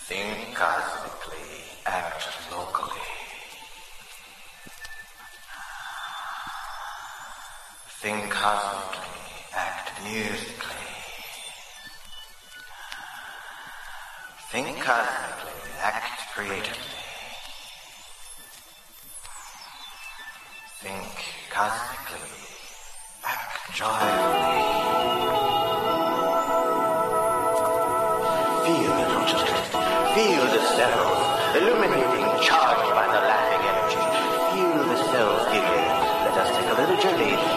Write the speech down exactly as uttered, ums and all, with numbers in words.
Think cosmically, act locally. Think cosmically, act musically. Think cosmically, act creatively. Think cosmically, act joyfully. Feel the consciousness, feel the cells, illuminating, charged by the laughing energy. Feel the cells giving. Let us take a little journey